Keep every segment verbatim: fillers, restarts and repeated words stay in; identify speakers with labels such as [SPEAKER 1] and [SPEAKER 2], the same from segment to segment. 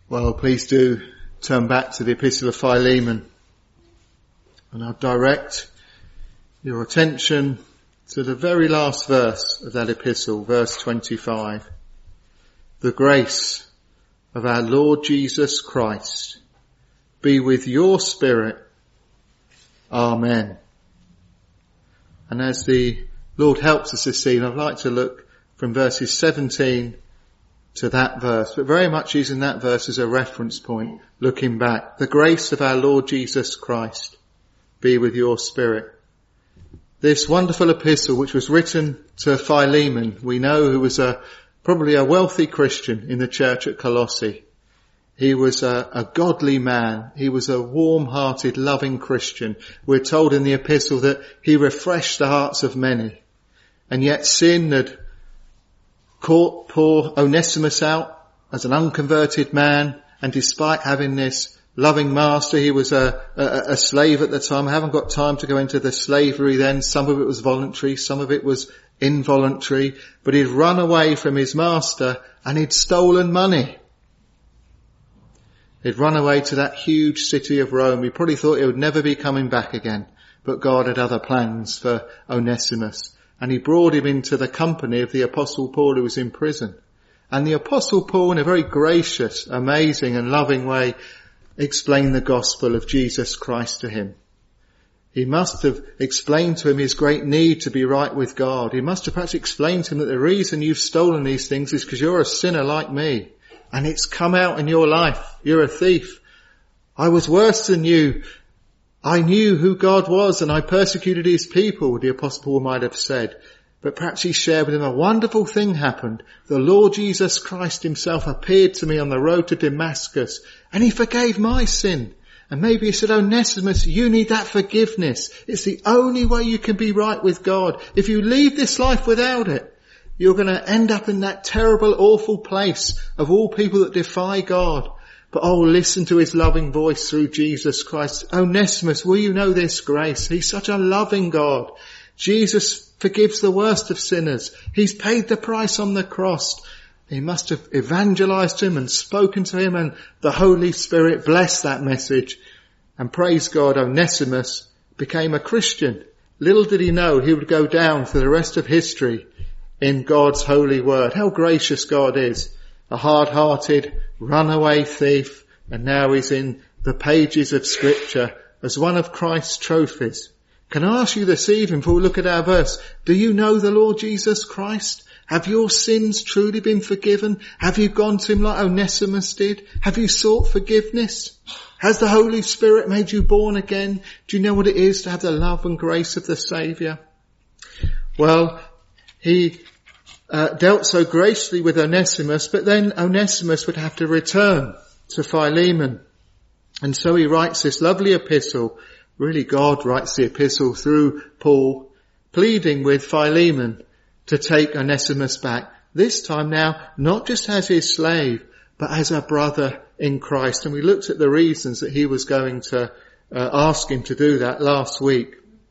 [SPEAKER 1] Well, please do turn back to the Epistle of Philemon, and I'll direct your attention to the very last verse of that epistle, verse twenty-five. The grace of our Lord Jesus Christ be with your spirit. Amen. And as the Lord helps us this evening, I'd like to look from verses seventeen to that verse, but very much using that verse as a reference point, looking back. The grace of our Lord Jesus Christ be with your spirit. This wonderful epistle, which was written to Philemon, we know, who was a probably a wealthy Christian in the church at Colossae. He was a, a godly man. He was a warm-hearted, loving Christian. We're told in the epistle that he refreshed the hearts of many. And yet sin had caught poor Onesimus out as an unconverted man, and despite having this loving master, he was a, a, a slave at the time. I haven't got time to go into the slavery then. Some of it was voluntary, some of it was involuntary, but he'd run away from his master and he'd stolen money. He'd run away to that huge city of Rome. He probably thought he would never be coming back again, but God had other plans for Onesimus. And he brought him into the company of the Apostle Paul, who was in prison. And the Apostle Paul, in a very gracious, amazing and loving way, explained the gospel of Jesus Christ to him. He must have explained to him his great need to be right with God. He must have perhaps explained to him that the reason you've stolen these things is because you're a sinner like me. And it's come out in your life. You're a thief. I was worse than you. I knew who God was and I persecuted his people, the Apostle Paul might have said. But perhaps he shared with him a wonderful thing happened. The Lord Jesus Christ himself appeared to me on the road to Damascus and he forgave my sin. And maybe he said, Onesimus, you need that forgiveness. It's the only way you can be right with God. If you leave this life without it, you're going to end up in that terrible, awful place of all people that defy God. But oh, listen to his loving voice through Jesus Christ. Onesimus, will you know this grace? He's such a loving God. Jesus forgives the worst of sinners. He's paid the price on the cross. He must have evangelized him and spoken to him, and the Holy Spirit blessed that message. And praise God, Onesimus became a Christian. Little did he know he would go down for the rest of history in God's holy word. How gracious God is. A hard-hearted, runaway thief, and now he's in the pages of Scripture as one of Christ's trophies. Can I ask you this evening, before we look at our verse, do you know the Lord Jesus Christ? Have your sins truly been forgiven? Have you gone to him like Onesimus did? Have you sought forgiveness? Has the Holy Spirit made you born again? Do you know what it is to have the love and grace of the Saviour? Well, he uh, dealt so graciously with Onesimus, but then Onesimus would have to return to Philemon. And so he writes this lovely epistle. Really, God writes the epistle through Paul, pleading with Philemon to take Onesimus back. This time now, not just as his slave, but as a brother in Christ. And we looked at the reasons that he was going to uh, ask him to do that last week.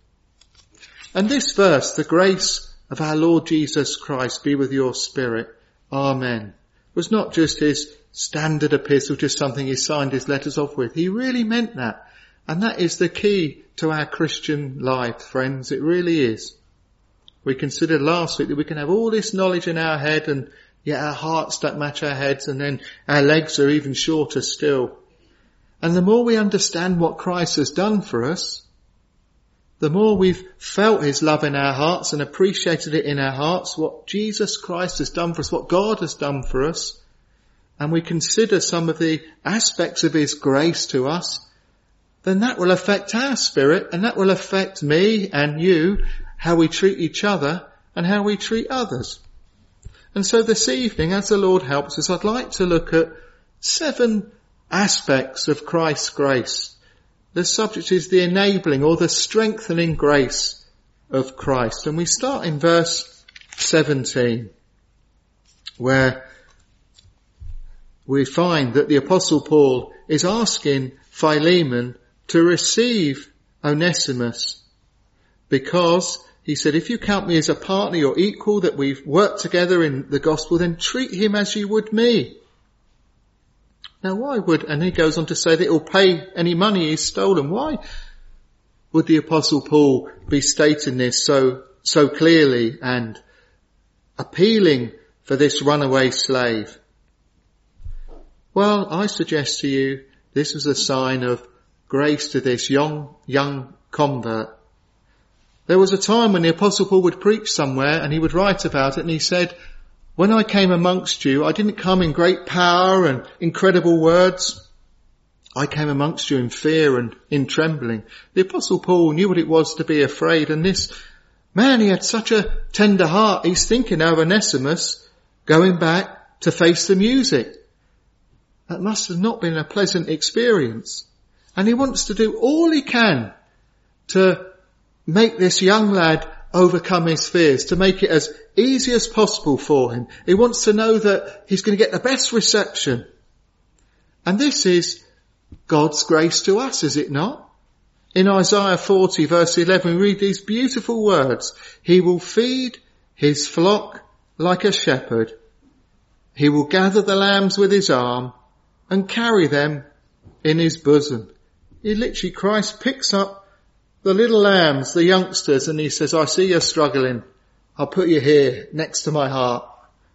[SPEAKER 1] And this verse, the grace of our Lord Jesus Christ be with your spirit. Amen. Was not just his standard epistle, just something he signed his letters off with. He really meant that. And that is the key to our Christian life, friends. It really is. We considered last week that we can have all this knowledge in our head and yet our hearts don't match our heads, and then our legs are even shorter still. And the more we understand what Christ has done for us, the more we've felt his love in our hearts and appreciated it in our hearts, what Jesus Christ has done for us, what God has done for us, and we consider some of the aspects of his grace to us, then that will affect our spirit, and that will affect me and you, how we treat each other and how we treat others. And so this evening, as the Lord helps us, I'd like to look at seven aspects of Christ's grace. The subject is the enabling or the strengthening grace of Christ. And we start in verse seventeen, where we find that the Apostle Paul is asking Philemon to receive Onesimus, because he said, if you count me as a partner or equal, that we've worked together in the gospel, then treat him as you would me. Now why would, and he goes on to say that he'll pay any money he's stolen. Why would the Apostle Paul be stating this so, so clearly and appealing for this runaway slave? Well, I suggest to you this was a sign of grace to this young, young convert. There was a time when the Apostle Paul would preach somewhere and he would write about it, and he said, when I came amongst you, I didn't come in great power and incredible words. I came amongst you in fear and in trembling. The Apostle Paul knew what it was to be afraid, and this man, he had such a tender heart. He's thinking of Onesimus going back to face the music. That must have not been a pleasant experience. And he wants to do all he can to make this young lad overcome his fears, to make it as easy as possible for him. He wants to know that he's going to get the best reception. And this is God's grace to us, is it not? In Isaiah forty verse eleven, we read these beautiful words. He will feed his flock like a shepherd. He will gather the lambs with his arm and carry them in his bosom. He literally, Christ picks up the little lambs, the youngsters, and he says, I see you're struggling. I'll put you here next to my heart.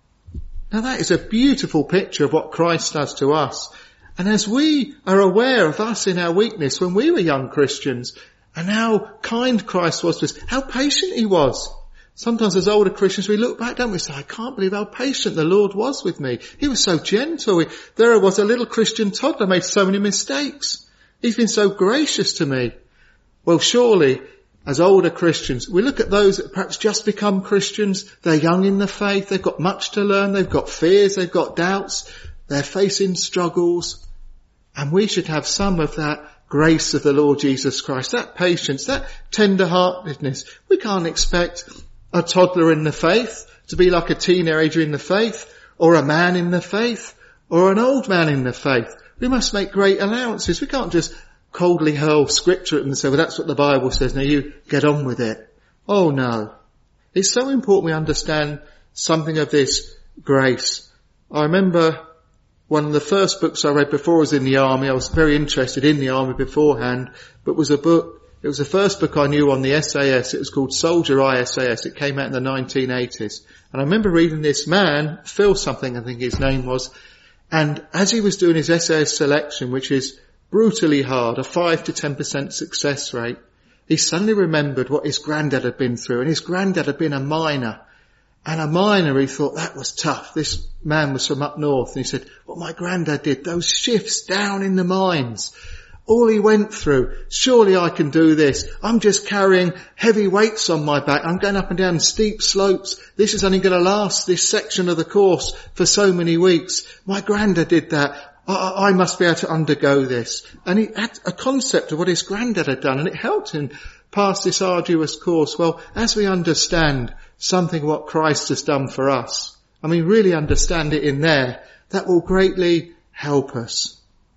[SPEAKER 1] Now that is a beautiful picture of what Christ does to us. And as we are aware of us in our weakness when we were young Christians, and how kind Christ was to us, how patient he was. Sometimes as older Christians we look back, don't we, say, I can't believe how patient the Lord was with me. He was so gentle. There I was, a little Christian toddler, made so many mistakes. He's been so gracious to me. Well, surely, as older Christians, we look at those that perhaps just become Christians. They're young in the faith. They've got much to learn. They've got fears. They've got doubts. They're facing struggles. And we should have some of that grace of the Lord Jesus Christ, that patience, that tender-heartedness. We can't expect a toddler in the faith to be like a teenager in the faith, or a man in the faith, or an old man in the faith. We must make great allowances. We can't just coldly hurl scripture at them and say, well, that's what the Bible says, now you get on with it. Oh no. It's so important we understand something of this grace. I remember one of the first books I read before I was in the army. I was very interested in the army beforehand, but it was a book, it was the first book I knew on the S A S. It was called Soldier I S A S. It came out in the nineteen eighties. And I remember reading this man, Phil something I think his name was, and as he was doing his S A S selection, which is brutally hard, a five to ten percent success rate, he suddenly remembered what his granddad had been through, and his granddad had been a miner. And a miner, he thought, that was tough. This man was from up north, and he said, what my granddad did, those shifts down in the mines, all he went through, surely I can do this. I'm just carrying heavy weights on my back. I'm going up and down steep slopes. This is only going to last this section of the course for so many weeks. My granddad did that. I, I must be able to undergo this. And he had a concept of what his granddad had done, and it helped him pass this arduous course. Well, as we understand something what Christ has done for us, I mean, really understand it in there, that will greatly help us.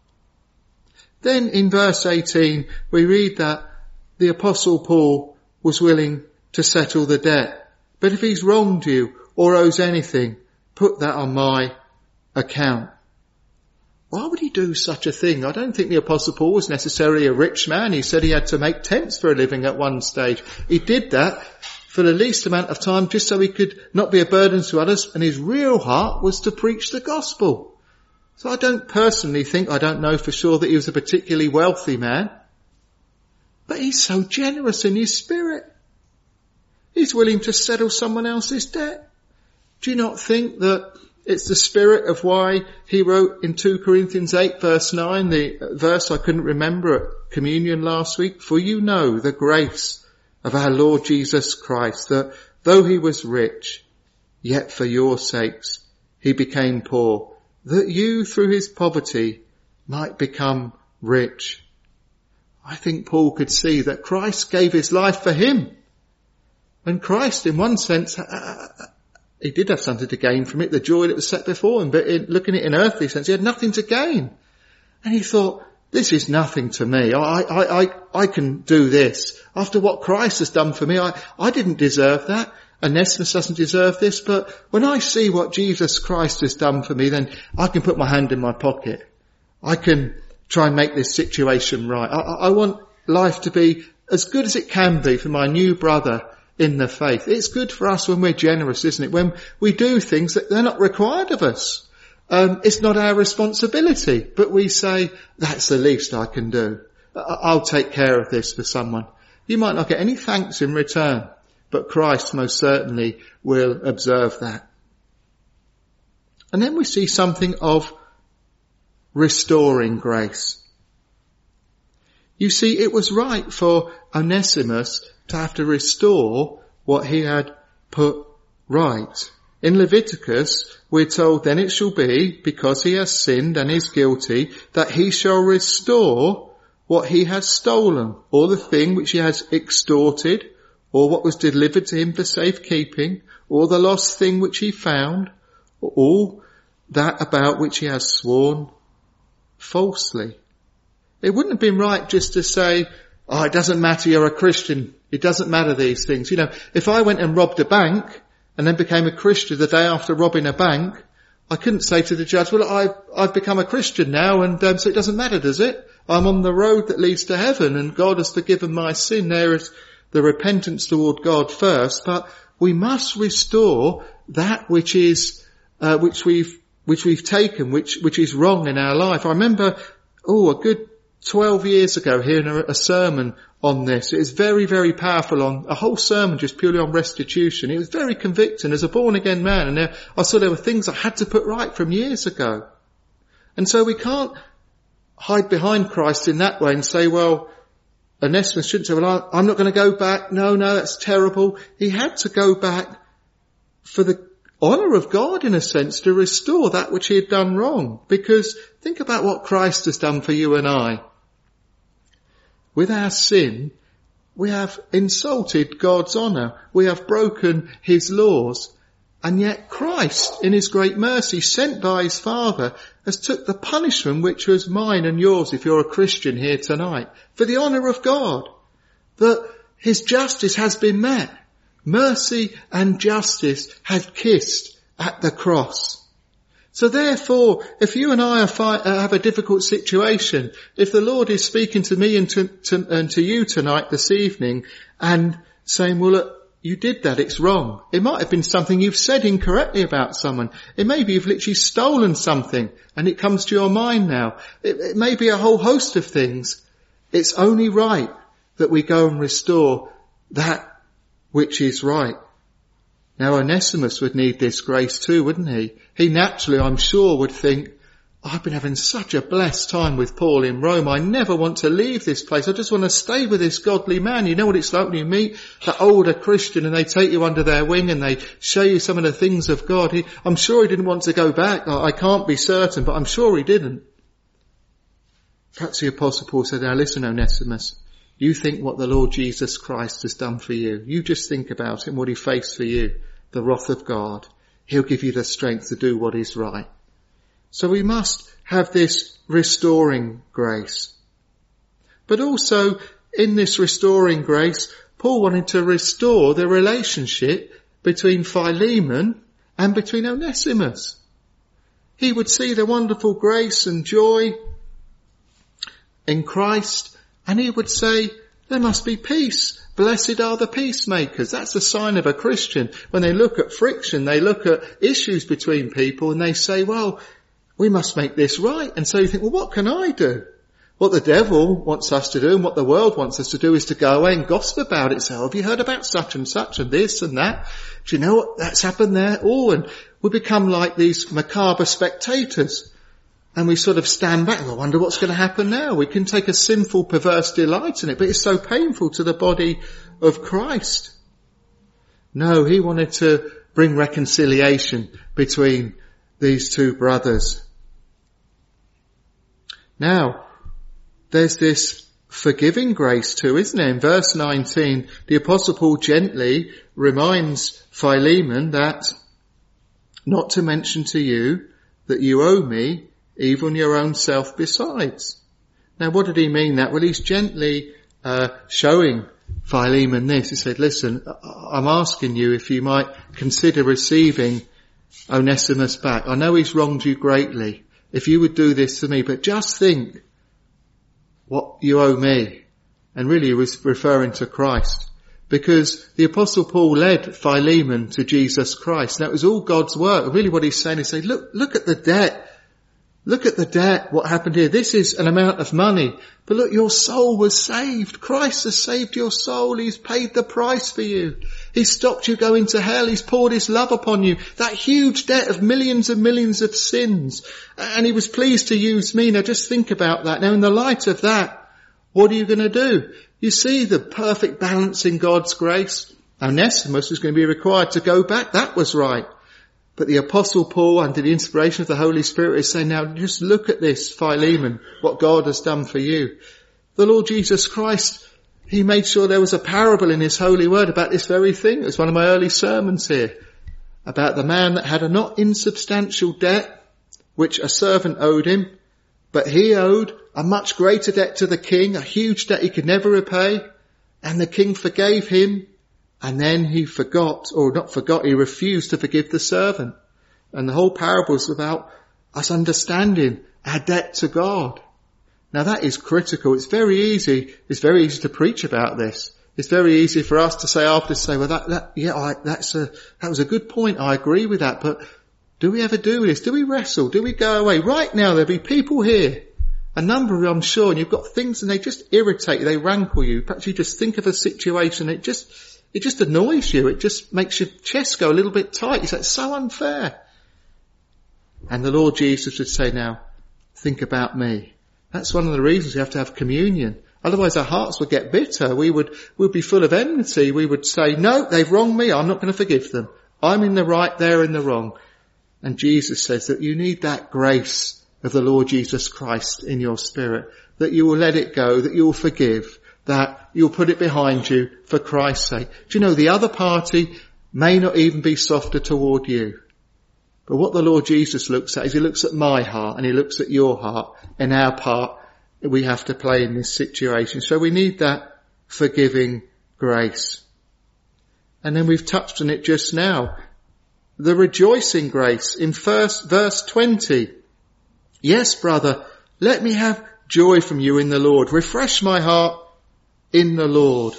[SPEAKER 1] Then in verse eighteen, we read that the Apostle Paul was willing to settle the debt. But if he's wronged you or owes anything, put that on my account. Why would he do such a thing? I don't think the Apostle Paul was necessarily a rich man. He said he had to make tents for a living at one stage. He did that for the least amount of time just so he could not be a burden to others, and his real heart was to preach the gospel. So I don't personally think, I don't know for sure that he was a particularly wealthy man, but he's so generous in his spirit. He's willing to settle someone else's debt. Do you not think that it's the spirit of why he wrote in two Corinthians eight verse nine, the verse I couldn't remember at communion last week, for you know the grace of our Lord Jesus Christ, that though he was rich, yet for your sakes he became poor, that you through his poverty might become rich. I think Paul could see that Christ gave his life for him. When Christ, in one sense, uh, he did have something to gain from it, the joy that was set before him, but in, looking at it in earthly sense, he had nothing to gain. And he thought, this is nothing to me. I, I, I, I can do this. After what Christ has done for me, I, I didn't deserve that. Onesimus doesn't deserve this, but when I see what Jesus Christ has done for me, then I can put my hand in my pocket. I can try and make this situation right. I, I want life to be as good as it can be for my new brother in the faith. It's good for us when we're generous, isn't it? When we do things that they're not required of us. Um, it's not our responsibility, but we say, that's the least I can do. I'll take care of this for someone. You might not get any thanks in return, but Christ most certainly will observe that. And then we see something of restoring grace. You see, it was right for Onesimus to have to restore what he had put right. In Leviticus, we're told, then it shall be, because he has sinned and is guilty, that he shall restore what he has stolen, or the thing which he has extorted, or what was delivered to him for safekeeping, or the lost thing which he found, or all that about which he has sworn falsely. It wouldn't have been right just to say, oh, it doesn't matter, you're a Christian. It doesn't matter these things. You know, if I went and robbed a bank and then became a Christian the day after robbing a bank, I couldn't say to the judge, well, I've, I've become a Christian now, and um, so it doesn't matter, does it? I'm on the road that leads to heaven, and God has forgiven my sin. There is the repentance toward God first, but we must restore that which is, uh, which we've, which we've taken, which, which is wrong in our life. I remember, oh, a good twelve years ago hearing a, a sermon on this. It was very, very powerful, on a whole sermon just purely on restitution. It was very convicting as a born again man, and there, I saw there were things I had to put right from years ago. And so we can't hide behind Christ in that way and say, well, Onesimus shouldn't say, well, I'm not going to go back. No, no, that's terrible. He had to go back for the honour of God, in a sense, to restore that which he had done wrong. Because think about what Christ has done for you and I. With our sin, we have insulted God's honour. We have broken his laws. And yet Christ, in his great mercy, sent by his Father, has took the punishment which was mine and yours, if you're a Christian here tonight, for the honour of God. That his justice has been met. Mercy and justice have kissed at the cross. So therefore, if you and I are fi- uh, have a difficult situation, if the Lord is speaking to me and to, to, and to you tonight, this evening, and saying, well, look, you did that, it's wrong. It might have been something you've said incorrectly about someone. It may be you've literally stolen something and it comes to your mind now. It, it may be a whole host of things. It's only right that we go and restore that which is right. Now Onesimus would need this grace too, wouldn't he? He naturally, I'm sure, would think, oh, I've been having such a blessed time with Paul in Rome. I never want to leave this place. I just want to stay with this godly man. You know what it's like when you meet that older Christian and they take you under their wing and they show you some of the things of God. He, I'm sure he didn't want to go back. I can't be certain, but I'm sure he didn't. Perhaps the Apostle Paul said, now listen, Onesimus, you think what the Lord Jesus Christ has done for you. You just think about it and what he faced for you, the wrath of God. He'll give you the strength to do what is right. So we must have this restoring grace. But also in this restoring grace, Paul wanted to restore the relationship between Philemon and between Onesimus. He would see the wonderful grace and joy in Christ, and he would say, there must be peace. Blessed are the peacemakers. That's a sign of a Christian. When they look at friction, they look at issues between people and they say, well, we must make this right. And so you think, well, what can I do? What the devil wants us to do and what the world wants us to do is to go away and gossip about it. So, have you heard about such and such and this and that? Do you know what? That's happened there. Oh, and we become like these macabre spectators. And we sort of stand back. I wonder what's going to happen now. We can take a sinful, perverse delight in it, but it's so painful to the body of Christ. No, he wanted to bring reconciliation between these two brothers. Now, there's this forgiving grace too, isn't there? In verse nineteen, the Apostle Paul gently reminds Philemon that not to mention to you that you owe me even your own self besides. Now, what did he mean that? Well, he's gently uh, showing Philemon this. He said, listen, I'm asking you if you might consider receiving Onesimus back. I know he's wronged you greatly. if you would do this to me, but just think what you owe me. And really he was referring to Christ, because the Apostle Paul led Philemon to Jesus Christ. Now it was all God's work. Really what he's saying is say, look, look at the debt. Look at the debt, what happened here. This is an amount of money. But look, your soul was saved. Christ has saved your soul. He's paid the price for you. He's stopped you going to hell. He's poured his love upon you. That huge debt of millions and millions of sins. And he was pleased to use me. Now just think about that. Now in the light of that, what are you going to do? You see the perfect balance in God's grace. Onesimus was going to be required to go back. That was right. But the Apostle Paul, under the inspiration of the Holy Spirit, is saying, now just look at this, Philemon, what God has done for you. The Lord Jesus Christ, he made sure there was a parable in his holy word about this very thing. It was one of my early sermons here, about the man that had a not insubstantial debt, which a servant owed him, but he owed a much greater debt to the king, a huge debt he could never repay, and the king forgave him. And then he forgot, or not forgot, he refused to forgive the servant. And the whole parable is about us understanding our debt to God. Now that is critical. It's very easy. It's very easy to preach about this. It's very easy for us to say after, say, well, that, that, yeah, I, that's a, that was a good point. I agree with that. But do we ever do this? Do we wrestle? Do we go away? Right now there'll be people here, a number of them, I'm sure, and you've got things and they just irritate you. They rankle you. Perhaps you just think of a situation. It just, It just annoys you. It just makes your chest go a little bit tight. You say, it's so unfair. And the Lord Jesus would say, now, think about me. That's one of the reasons we have to have communion. Otherwise our hearts would get bitter. We would, we'd be full of enmity. We would say, no, they've wronged me. I'm not going to forgive them. I'm in the right, they're in the wrong. And Jesus says that you need that grace of the Lord Jesus Christ in your spirit, that you will let it go, that you will forgive, that you'll put it behind you for Christ's sake. Do you know, the other party may not even be softer toward you. But what the Lord Jesus looks at is he looks at my heart and he looks at your heart, and our part we have to play in this situation. So we need that forgiving grace. And then we've touched on it just now. The rejoicing grace in first verse twenty. Yes, brother, let me have joy from you in the Lord. Refresh my heart in the Lord.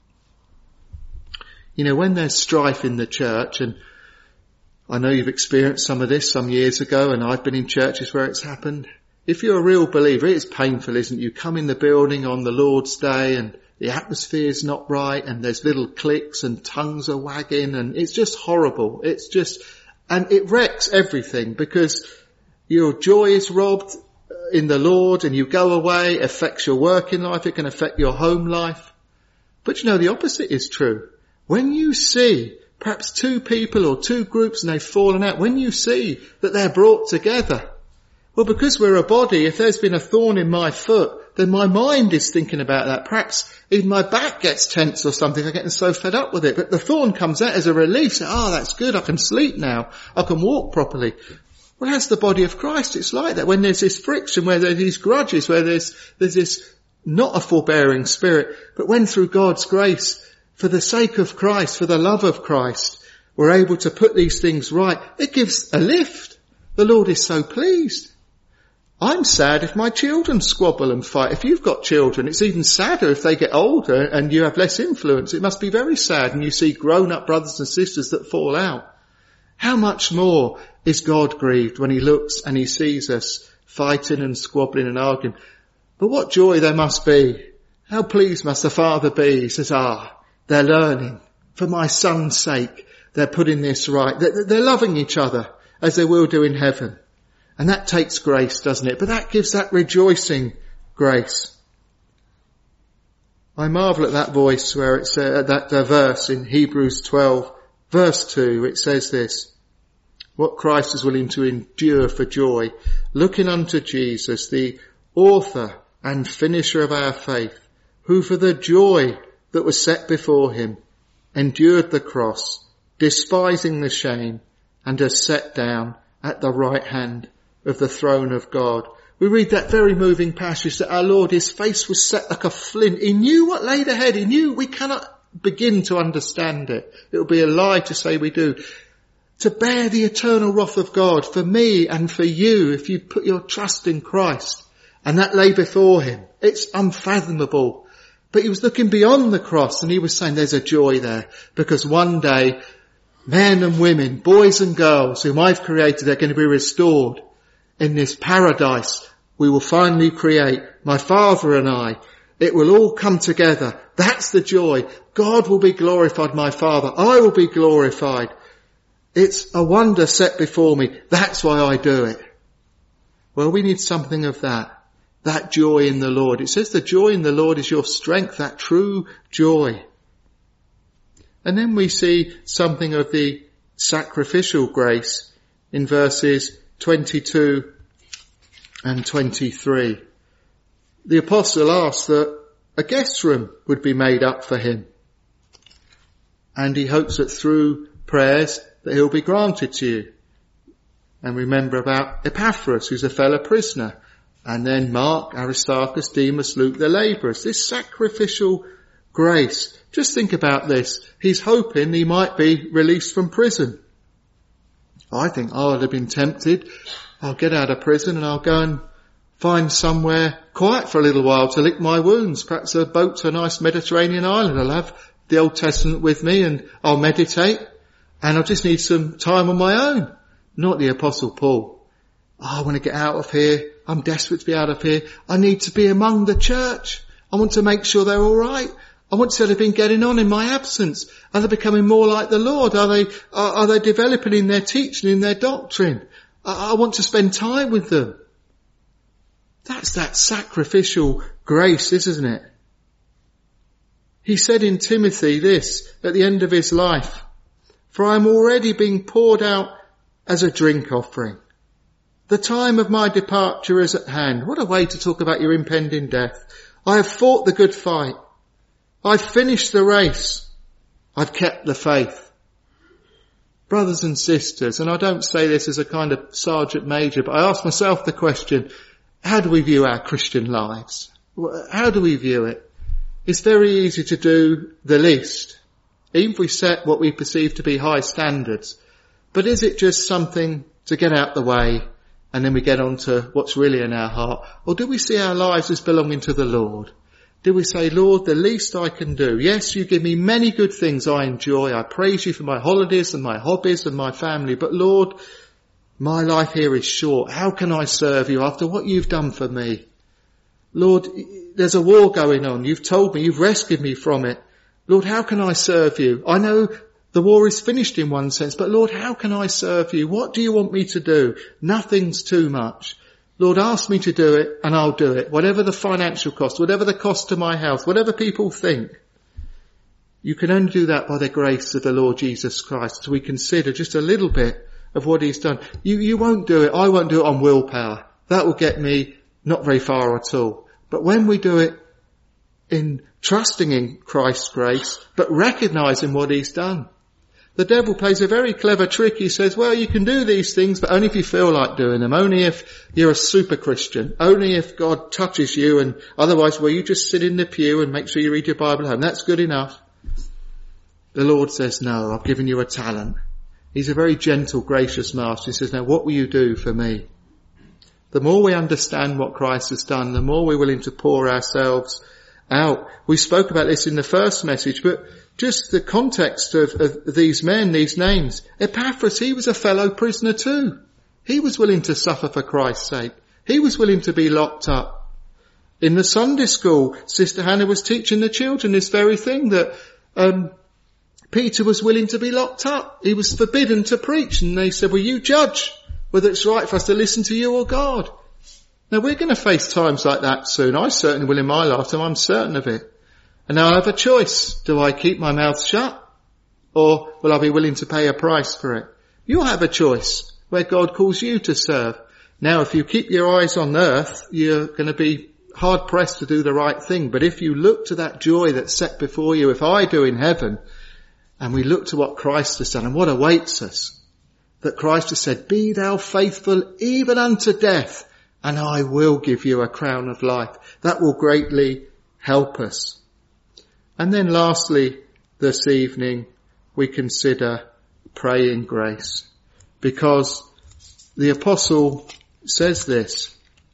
[SPEAKER 1] You know, when there's strife in the church, and I know you've experienced some of this some years ago, and I've been in churches where it's happened. If you're a real believer, it's painful, isn't it? You come in the building on the Lord's Day and the atmosphere's not right, and there's little cliques and tongues are wagging, and it's just horrible. It's just, and it wrecks everything, because your joy is robbed in the Lord, and you go away, it affects your working life, it can affect your home life. But you know, the opposite is true. When you see perhaps two people or two groups and they've fallen out, when you see that they're brought together, well, because we're a body, if there's been a thorn in my foot, then my mind is thinking about that. Perhaps even my back gets tense or something, I'm getting so fed up with it. But the thorn comes out as a relief, so, oh, that's good, I can sleep now, I can walk properly. Well, that's the body of Christ. It's like that. When there's this friction, where there's these grudges, where there's, there's this, not a forbearing spirit, but when through God's grace, for the sake of Christ, for the love of Christ, we're able to put these things right, it gives a lift. The Lord is so pleased. I'm sad if my children squabble and fight. If you've got children, it's even sadder if they get older and you have less influence. It must be very sad, and you see grown-up brothers and sisters that fall out. How much more is God grieved when he looks and he sees us fighting and squabbling and arguing? But what joy there must be. How pleased must the Father be? He says, ah, they're learning. For my son's sake, they're putting this right. They're, they're loving each other as they will do in heaven. And that takes grace, doesn't it? But that gives that rejoicing grace. I marvel at that voice where it's uh, that uh, verse in Hebrews twelve. Verse two, it says this: what Christ is willing to endure for joy, looking unto Jesus, the author and finisher of our faith, who for the joy that was set before him endured the cross, despising the shame, and has sat down at the right hand of the throne of God. We read that very moving passage that our Lord, his face was set like a flint. He knew what laid ahead. He knew we cannot begin to understand it. It would be a lie to say we do. to bear the eternal wrath of God for me and for you if you put your trust in Christ. And that lay before him. It's unfathomable. But he was looking beyond the cross and he was saying there's a joy there, because one day men and women, boys and girls whom I've created are going to be restored in this paradise we will finally create, my Father and I. It will all come together. That's the joy. God will be glorified, my Father. I will be glorified. It's a wonder set before me. That's why I do it. Well, we need something of that. That joy in the Lord. It says the joy in the Lord is your strength, that true joy. And then we see something of the sacrificial grace in verses twenty-two and twenty-three. The apostle asked that a guest room would be made up for him. And he hopes that through prayers that he'll be granted to you. And remember about Epaphras, who's a fellow prisoner. And then Mark, Aristarchus, Demas, Luke, the labourers. This sacrificial grace. Just think about this. He's hoping he might be released from prison. I think I would have been tempted. I'll get out of prison and I'll go and find somewhere quiet for a little while to lick my wounds. Perhaps a boat to a nice Mediterranean island. I'll have the Old Testament with me and I'll meditate. And I'll just need some time on my own. Not the Apostle Paul. Oh, I want to get out of here. I'm desperate to be out of here. I need to be among the church. I want to make sure they're all right. I want to see how they've been getting on in my absence. Are they becoming more like the Lord? Are they, are, are they developing in their teaching, in their doctrine? I, I want to spend time with them. That's that sacrificial grace, isn't it? He said in Timothy this at the end of his life, for I am already being poured out as a drink offering. The time of my departure is at hand. What a way to talk about your impending death. I have fought the good fight. I've finished the race. I've kept the faith. Brothers and sisters, and I don't say this as a kind of sergeant major, but I ask myself the question, how do we view our Christian lives? How do we view it? It's very easy to do the least, even if we set what we perceive to be high standards. But is it just something to get out the way and then we get on to what's really in our heart? Or do we see our lives as belonging to the Lord? Do we say, Lord, the least I can do. Yes, you give me many good things I enjoy. I praise you for my holidays and my hobbies and my family. But Lord, my life here is short. How can I serve you after what you've done for me? Lord, there's a war going on. You've told me, you've rescued me from it. Lord, how can I serve you? I know the war is finished in one sense, but Lord, how can I serve you? What do you want me to do? Nothing's too much. Lord, ask me to do it and I'll do it. Whatever the financial cost, whatever the cost to my health, whatever people think. You can only do that by the grace of the Lord Jesus Christ. So we consider just a little bit of what he's done. You, you won't do it. I won't do it on willpower. That will get me not very far at all. But when we do it in trusting in Christ's grace, but recognizing what he's done. The devil plays a very clever trick. He says, well, you can do these things, but only if you feel like doing them. Only if you're a super Christian. Only if God touches you, and otherwise, well, you just sit in the pew and make sure you read your Bible at home. That's good enough. The Lord says, no, I've given you a talent. He's a very gentle, gracious master. He says, now what will you do for me? The more we understand what Christ has done, the more we're willing to pour ourselves out. We spoke about this in the first message, but just the context of, of these men, these names. Epaphras, he was a fellow prisoner too. He was willing to suffer for Christ's sake. He was willing to be locked up. In the Sunday school, Sister Hannah was teaching the children this very thing, that um Peter was willing to be locked up. He was forbidden to preach, and they said, well, you judge whether it's right for us to listen to you or God. Now, we're going to face times like that soon. I certainly will in my lifetime. I'm certain of it. And now I have a choice. Do I keep my mouth shut, or will I be willing to pay a price for it? You'll have a choice where God calls you to serve. Now, if you keep your eyes on earth, you're going to be hard pressed to do the right thing. But if you look to that joy that's set before you, if I do in heaven, and we look to what Christ has done and what awaits us, that Christ has said, be thou faithful even unto death, and I will give you a crown of life. That will greatly help us. And then lastly, this evening, we consider pray in grace. Because the apostle says this,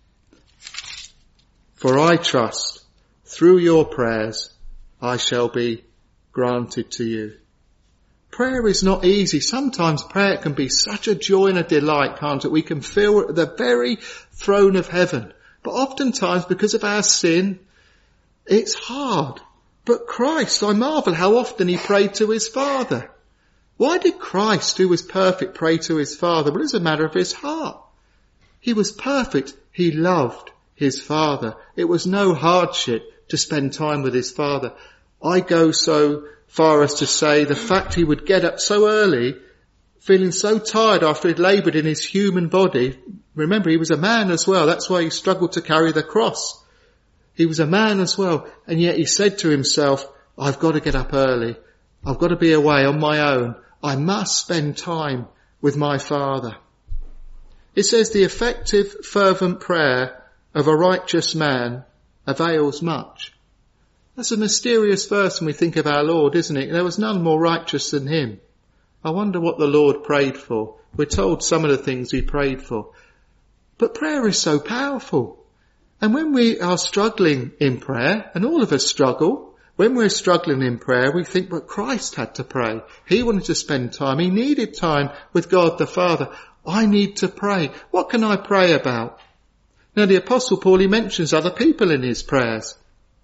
[SPEAKER 1] for I trust through your prayers I shall be granted to you. Prayer is not easy. Sometimes prayer can be such a joy and a delight, can't it? We can feel we're at the very throne of heaven. But oftentimes, because of our sin, it's hard. But Christ, I marvel how often he prayed to his Father. Why did Christ, who was perfect, pray to his Father? Well, it's a matter of his heart. He was perfect. He loved his Father. It was no hardship to spend time with his Father. I go so far as to say the fact he would get up so early, feeling so tired after he'd laboured in his human body. Remember, he was a man as well. That's why he struggled to carry the cross. He was a man as well. And yet he said to himself, I've got to get up early. I've got to be away on my own. I must spend time with my Father. It says the effective, fervent prayer of a righteous man avails much. That's a mysterious verse when we think of our Lord, isn't it? There was none more righteous than him. I wonder what the Lord prayed for. We're told some of the things he prayed for. But prayer is so powerful. And when we are struggling in prayer, and all of us struggle, when we're struggling in prayer, we think, but Christ had to pray. He wanted to spend time. He needed time with God the Father. I need to pray. What can I pray about? Now the Apostle Paul, he mentions other people in his prayers.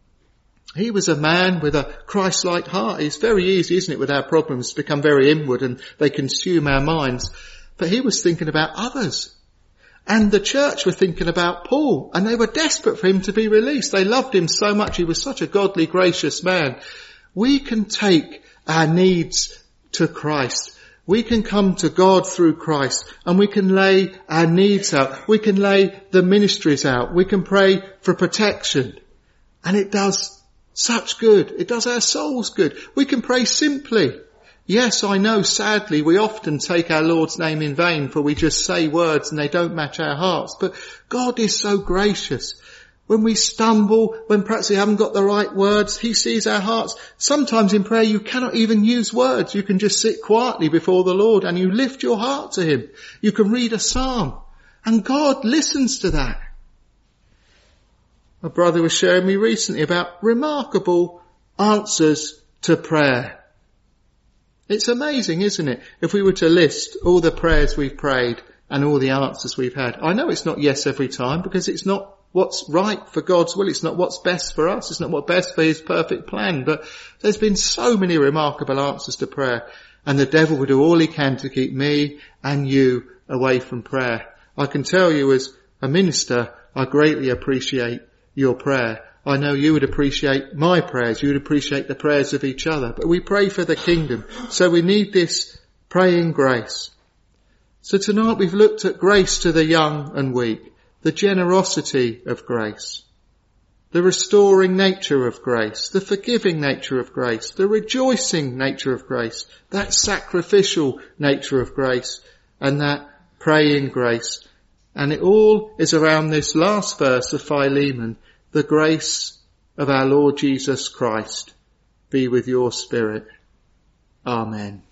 [SPEAKER 1] He was a man with a Christ-like heart. It's very easy, isn't it, with our problems to become very inward and they consume our minds. But he was thinking about others. And the church were thinking about Paul, and they were desperate for him to be released. They loved him so much. He was such a godly, gracious man. We can take our needs to Christ. We can come to God through Christ, and we can lay our needs out. We can lay the ministries out. We can pray for protection. And it does such good. It does our souls good. We can pray simply. Yes, I know, sadly, we often take our Lord's name in vain, for we just say words and they don't match our hearts. But God is so gracious. When we stumble, when perhaps we haven't got the right words, he sees our hearts. Sometimes in prayer you cannot even use words. You can just sit quietly before the Lord and you lift your heart to him. You can read a psalm and God listens to that. A brother was sharing me recently about remarkable answers to prayer. It's amazing, isn't it? If we were to list all the prayers we've prayed and all the answers we've had. I know it's not yes every time because it's not what's right for God's will. It's not what's best for us. It's not what's best for his perfect plan. But there's been so many remarkable answers to prayer. And the devil will do all he can to keep me and you away from prayer. I can tell you as a minister, I greatly appreciate your prayer. I know you would appreciate my prayers. You would appreciate the prayers of each other. But we pray for the kingdom. So we need this praying grace. So tonight we've looked at grace to the young and weak, the generosity of grace, the restoring nature of grace, the forgiving nature of grace, the rejoicing nature of grace, that sacrificial nature of grace, and that praying grace. And it all is around this last verse of Philemon, the grace of our Lord Jesus Christ be with your spirit. Amen.